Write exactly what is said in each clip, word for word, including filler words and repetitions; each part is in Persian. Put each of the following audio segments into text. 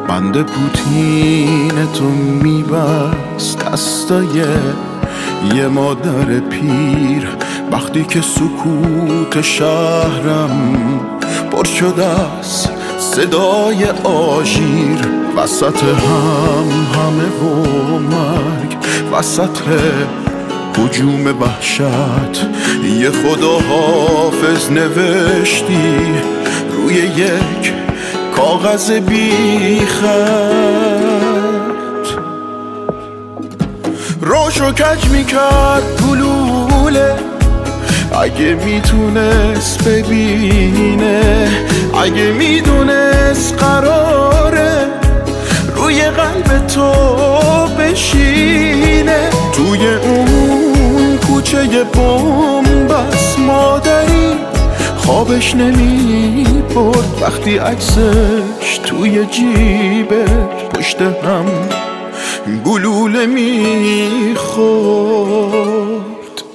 بند پوتین تو میبست دستای یه مادر پیر، وقتی که سکوت شهرم پر شده از صدای آژیر. وسط هم همه و مرگ، وسط هجوم وحشت، یه خدا حافظ نوشتی روی یک کاغذ بی خط. روشو کج میکرد گلوله، اگه میتونست ببینه، اگه میدونست قراره روی قلب تو بشینه. توی اون کوچه بومبس مادری خوابش نمی برد، وقتی عکسش توی جیبه پشت هم گلوله می خورد.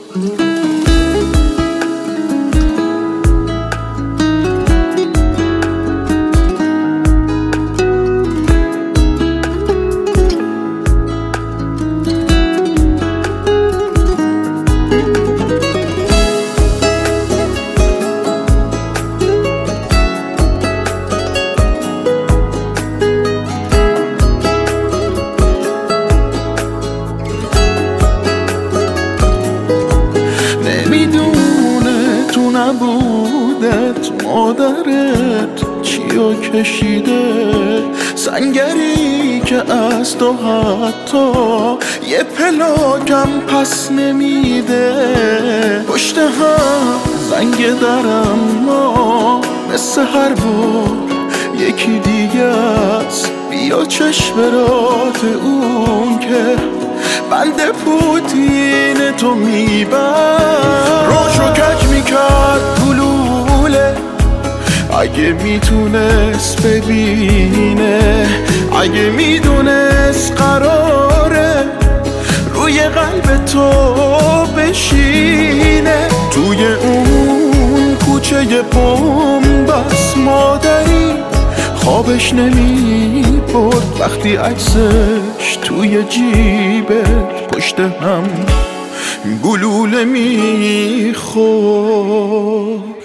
نمیدونه تو نبودت مادرت چیو کشیده، سنگری که از تو حتی یه پلاکم پس نمیده. پشت هم زنگ درم ما مثل هر بار یکی دیگه است، بیا چشم رات اون که بند پوتین تو میبر. روشو کج میکرد گلوله، اگه میتونست ببینه، اگه میدونست قراره روی قلب تو بشینه. توی اون کوچه بومبس مادری خوابش نمی برد، وقتی عکسش توی جیبه پشت هم گلوله می خورد.